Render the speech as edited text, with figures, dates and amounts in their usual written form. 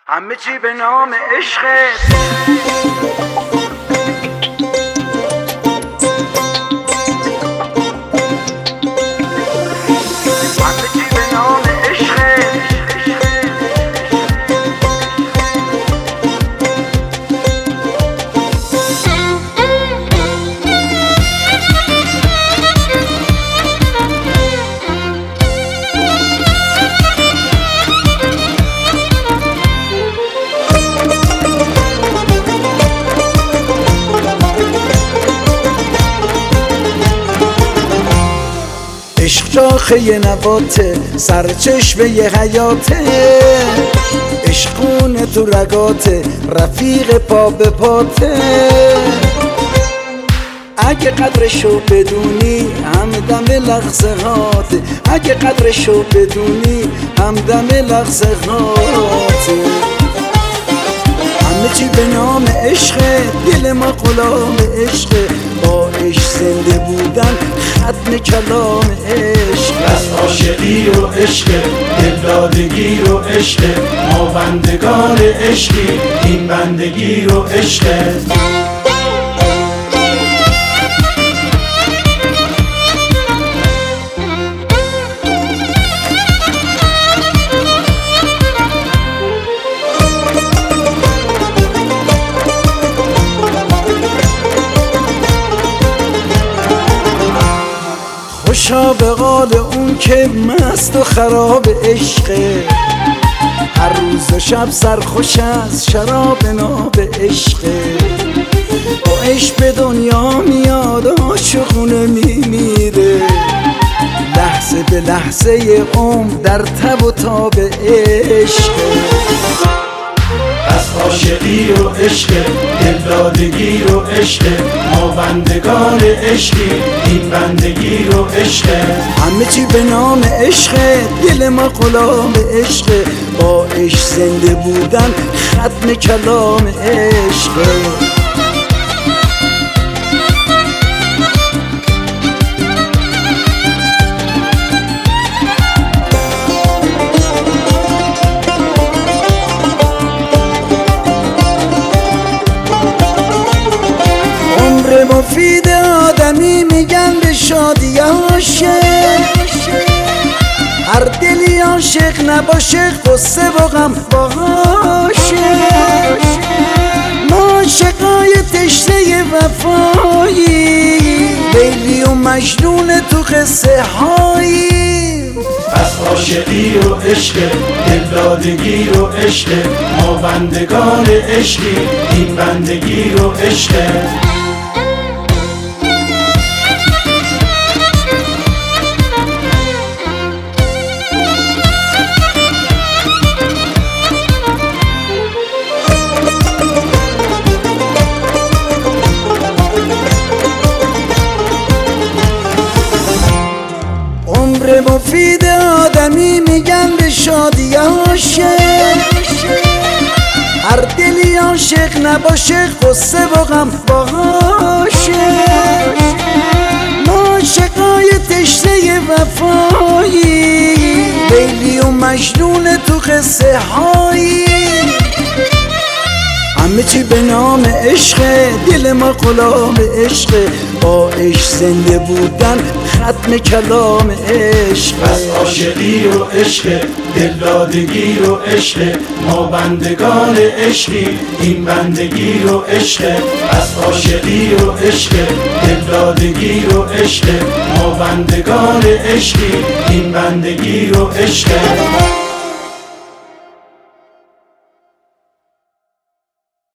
همه چی به نام عشق. عشق شاخه نباته، سرچشمه حیاته، عشقونه تو رگاته، رفیق پا به پاته. اگه قدرشو بدونی همدم لحظه هاته، اگه قدرشو بدونی همدم لحظه هاته. همه چی به نام عشقه، دل ما غلام عشقه، با عشق زنده بودن ختم کلام عشق. از عاشقی و عشق، دلدادگی و عشق، ما بندگان عشقی، این بندگی و عشق. خوشا به قال اون که مست و خراب عشقه، هر روز و شب سرخوش از شراب ناب عشقه. با عشق به دنیا میاد عاشقونه میمیره، لحظه به لحظه عمر در تب و تاب عشقه. از عاشقی و عشق، دلدادگی و عشق، ما بندگان عشقی، این بندگی و عشق. همه چی به نام عشقه، دل ما غلام عشقه، با عشق زنده بودن ختم کلام عشقه. مفید آدمی میگن به شادی عاشق، هر دلی عاشق نباشه قصه و غم باشه. ما عاشقای تشنه وفایی، لیلی و مجنون تو قصه هایی. از عاشقی و عشق، دلدادگی و عشق، ما بندگان عشقی، این بندگی و عشق. مفید آدمی میگن به شادی عاشق، هر دلی عاشق نباشه قصه و غم باشه. ما عاشقای تشنه وفایی، لیلی و مجنون تو قصه هایی. همه چی به نام عشقه، دل ما غلام عشقه، با عشق زنده بودن ختم کلام عشق. از عاشقی و عشق، دلدادگی و عشق، ما بندگان عشقی، این بندگی و عشق. از عاشقی و عشق، دلدادگی و عشق، ما بندگان عشقی، این بندگی و عشق.